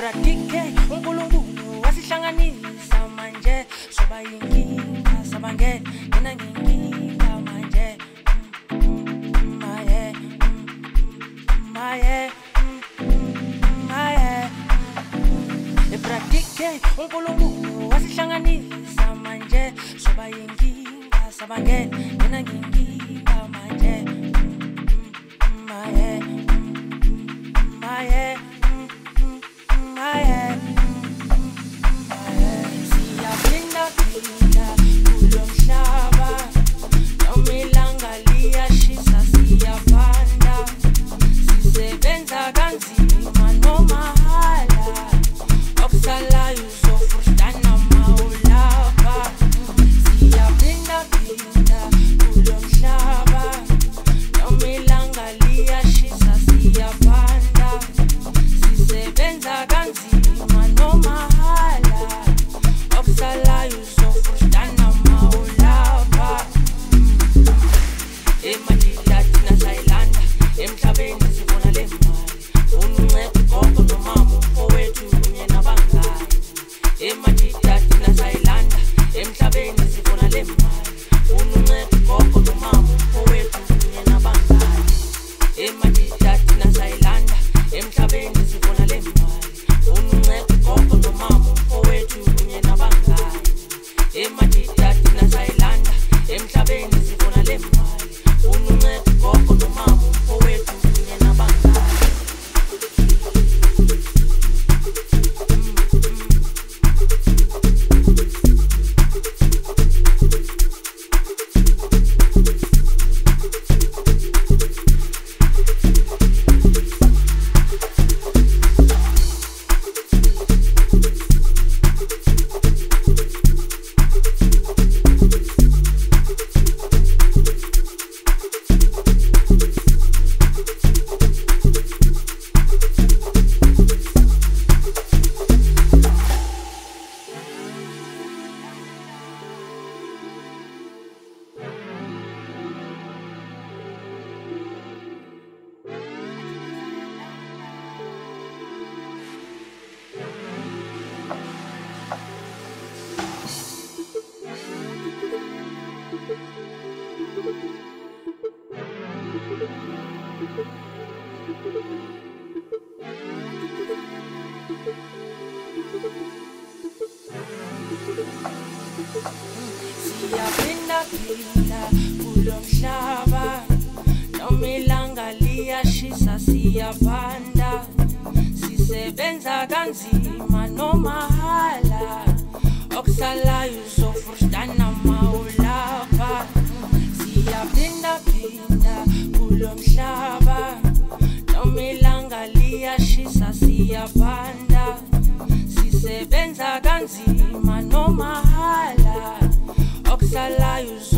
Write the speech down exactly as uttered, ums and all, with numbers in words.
Ebradike uNkulunkulu wasihlanganisa manje soba yinkinga sabange mina nginkinga manje maye maye maye Ebradike uNkulunkulu wasihlanganisa manje soba yinkinga sabange mina nginkinga manje maye maye maye siyaphinda phinda kulo mhlaba nomilanga liyashisa siyapanda sisebenza kanzima nomahala okusalayo uzofrustana mawulapha siyaphinda phinda kulo mhlaba nomilanga liyashisa siyapanda sisebenza kanzima nomahala okusalayo uzofrustana mawulapha emadila thina sayilanda emhlabeni sifuna le mali uncede gogo nomama owethu kunye nabangani emadila thina sayilanda emhlabeni sifuna le mali uncede gogo nomama owethu kunye nabangani emadila thina sayilanda emhlabeni sifuna le mali uncede gogo nomama owethu kunye nabangani emadila thina sayilanda emhlabeni sifuna le mali uncede gogo nomama owethu kunye nabangani siyaphinda phinda kulo mhlaba nomilanga liyashisa siyapanda sisebenza kanzima nomahala okusalayo uzofrustana mawulapha siyaphinda phinda kulo mhlaba nomilanga liyashisa siyapanda sisebenza kanzima nomahala okusalayo